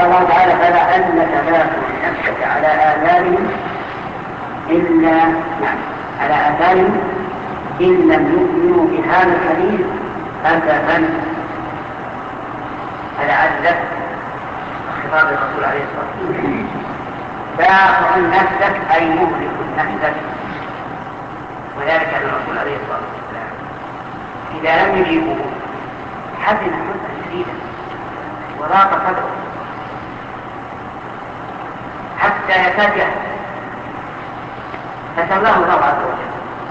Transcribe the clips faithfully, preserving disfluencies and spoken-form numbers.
الله تعالى فلعلك باخع نفسك على آثارهم إلا على آثارهم إن لم يؤمنوا بهذا الحديث أسفا. فلعلك خطاب الرسول عليه الصلاة والسلام باخع نفسك أي مهلك نفسك، وذلك أن الرسول عليه الصلاة والسلام إذا لم يجيبوا حزن حزنا شديدا وضاق صدره حتى يتجه، فسلاه الله عز وجل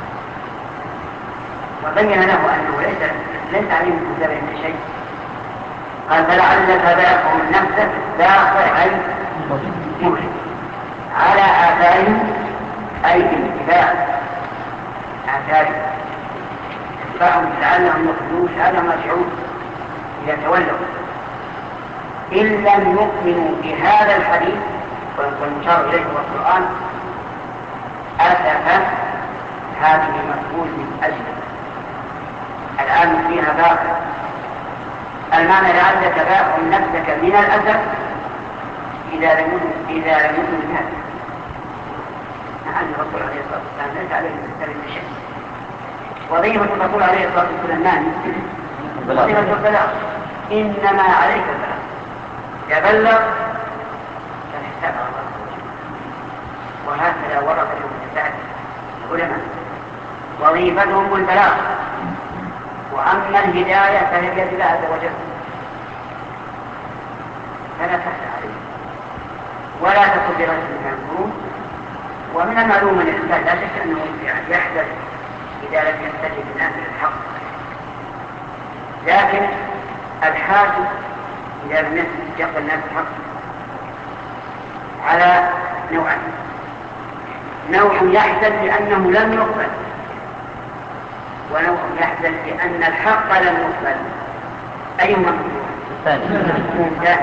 وبين له أنه ليس ليس عليه من كتابه شيء. قال فلعلك باخع نفسك، باخع أي مهلك على آثارهم أي باتباع آثارهم اتباعهم لعلهم يخرجون لعلهم يرجعون إذا تولوا إن لم يؤمنوا بهذا الحديث والمشار إليه هو القرآن. أسفا هذه مفعول من أجل الآن فيها باخع، المعنى لعلك باخع نفسك من الأسف إذا لم إذا لم يؤمنوا بهذا. نعم الرسول عليه الصلاة والسلام ليس عليه من كتاب شيء. وظيفة الرسول عليه الصلاة والسلام وظيفة البلاغ، إنما عليك البلاغ، يبلغ فالحساب على الله. وهكذا ورد في العلماء وظيفتهم البلاغ، وأما الهداية فهي بيد الله عز وجل فلا تحت عليه ولا تكن برجل من القرون. ومن المعلوم أن الإنسان لا شك أنه يحدث إذا لم يستجب الناس للحق، لكن الحاكم إذا لم يقبل الناس الحق على نوعين: نوع يحدث لأنه لم يقبل، ونوع يحدث لأن الحق لم يقبل. أيهما ممتاز؟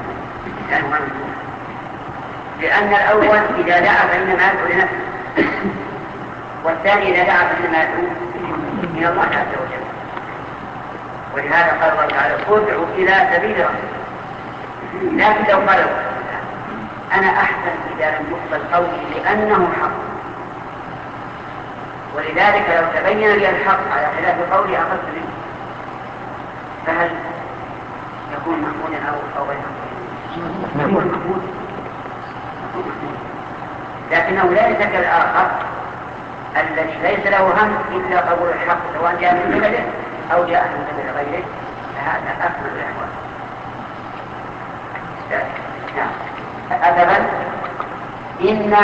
لأن الأول إذا دعا فإنما يدعو لنفسه، والثاني إذا دعا فإنما يدعو من الله عز وجل. ولهذا قال الله تعالى ادعوا إلى سبيل ربك. لكن لو قالوا أنا أحسن إذا لم يقبل قولي لأنه حق، ولذلك لو تبين لي الحق على خلاف قولي أخذت منه، فهل يكون محمودا أو غير محمود؟ يكون محمود، لكنه ليس كالآخر الذي ليس له هم إلا قبول الحق سواء جاء من قبله أو جاء من قبل غيره، فهذا أفضل الأحوال. نعم أبدا إن